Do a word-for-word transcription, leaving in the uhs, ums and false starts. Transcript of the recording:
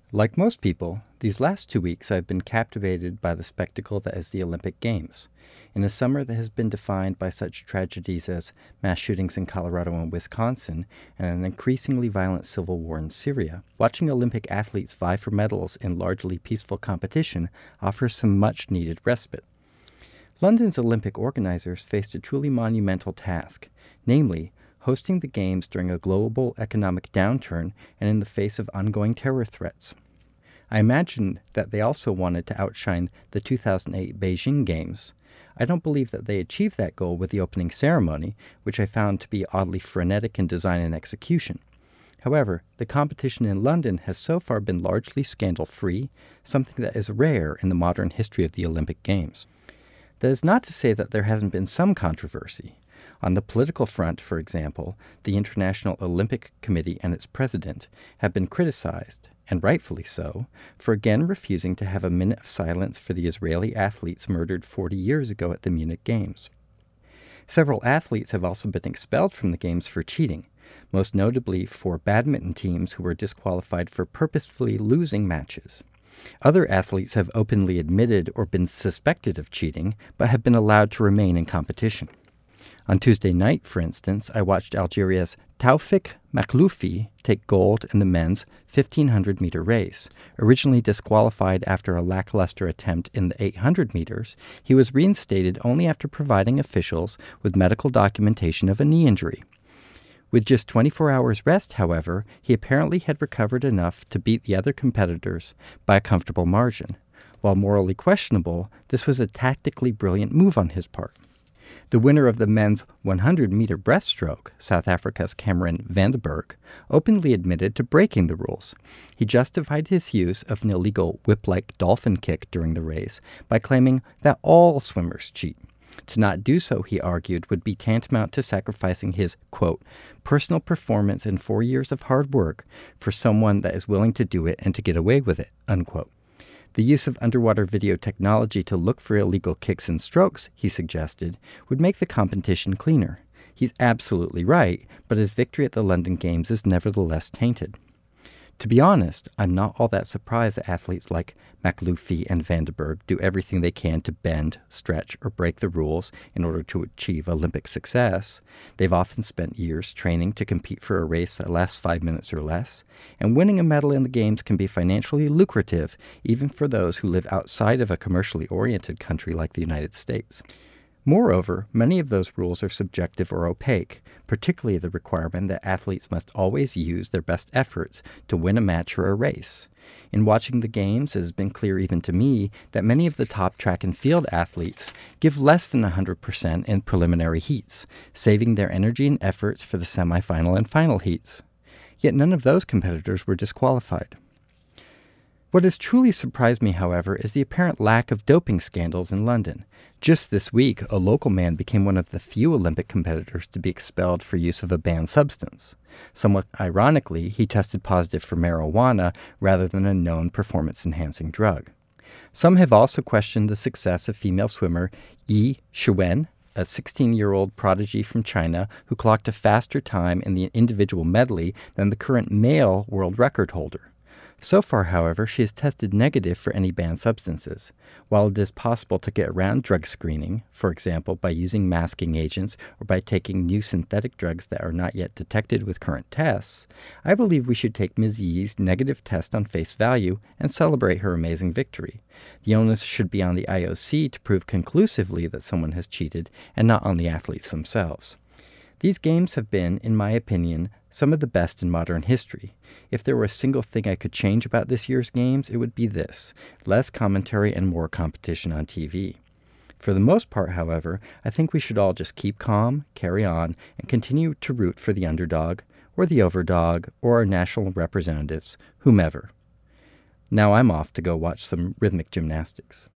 Like most people, these last two weeks I've been captivated by the spectacle that is the Olympic Games. In a summer that has been defined by such tragedies as mass shootings in Colorado and Wisconsin and an increasingly violent civil war in Syria, watching Olympic athletes vie for medals in largely peaceful competition offers some much-needed respite. London's Olympic organizers faced a truly monumental task, namely, hosting the Games during a global economic downturn and in the face of ongoing terror threats. I imagine that they also wanted to outshine the two thousand eight Beijing Games. I don't believe that they achieved that goal with the opening ceremony, which I found to be oddly frenetic in design and execution. However, the competition in London has so far been largely scandal-free, something that is rare in the modern history of the Olympic Games. That is not to say that there hasn't been some controversy. On the political front, for example, the International Olympic Committee and its president have been criticized, and rightfully so, for again refusing to have a minute of silence for the Israeli athletes murdered forty years ago at the Munich Games. Several athletes have also been expelled from the Games for cheating, most notably four badminton teams who were disqualified for purposefully losing matches. Other athletes have openly admitted or been suspected of cheating, but have been allowed to remain in competition. On Tuesday night, for instance, I watched Algeria's Taoufik Makhloufi take gold in the men's fifteen hundred meter race. Originally disqualified after a lackluster attempt in the eight hundred meters, he was reinstated only after providing officials with medical documentation of a knee injury. With just twenty-four hours rest, however, he apparently had recovered enough to beat the other competitors by a comfortable margin. While morally questionable, this was a tactically brilliant move on his part. The winner of the men's one hundred meter breaststroke, South Africa's Cameron Vandenberg, openly admitted to breaking the rules. He justified his use of an illegal whip-like dolphin kick during the race by claiming that all swimmers cheat. To not do so, he argued, would be tantamount to sacrificing his, quote, personal performance and four years of hard work for someone that is willing to do it and to get away with it, unquote. The use of underwater video technology to look for illegal kicks and strokes, he suggested, would make the competition cleaner. He's absolutely right, but his victory at the London Games is nevertheless tainted. To be honest, I'm not all that surprised that athletes like Makhloufi and Vandenberg do everything they can to bend, stretch, or break the rules in order to achieve Olympic success. They've often spent years training to compete for a race that lasts five minutes or less, and winning a medal in the Games can be financially lucrative even for those who live outside of a commercially oriented country like the United States. Moreover, many of those rules are subjective or opaque, particularly the requirement that athletes must always use their best efforts to win a match or a race. In watching the Games, it has been clear even to me that many of the top track and field athletes give less than one hundred percent in preliminary heats, saving their energy and efforts for the semifinal and final heats. Yet none of those competitors were disqualified. What has truly surprised me, however, is the apparent lack of doping scandals in London. Just this week, a local man became one of the few Olympic competitors to be expelled for use of a banned substance. Somewhat ironically, he tested positive for marijuana rather than a known performance-enhancing drug. Some have also questioned the success of female swimmer Yi Shiwen, a sixteen-year-old prodigy from China who clocked a faster time in the individual medley than the current male world record holder. So far, however, she has tested negative for any banned substances. While it is possible to get around drug screening, for example, by using masking agents or by taking new synthetic drugs that are not yet detected with current tests, I believe we should take Miz Yi's negative test on face value and celebrate her amazing victory. The onus should be on the I O C to prove conclusively that someone has cheated and not on the athletes themselves. These games have been, in my opinion, some of the best in modern history. If there were a single thing I could change about this year's games, it would be this: less commentary and more competition on T V. For the most part, however, I think we should all just keep calm, carry on, and continue to root for the underdog, or the overdog, or our national representatives, whomever. Now I'm off to go watch some rhythmic gymnastics.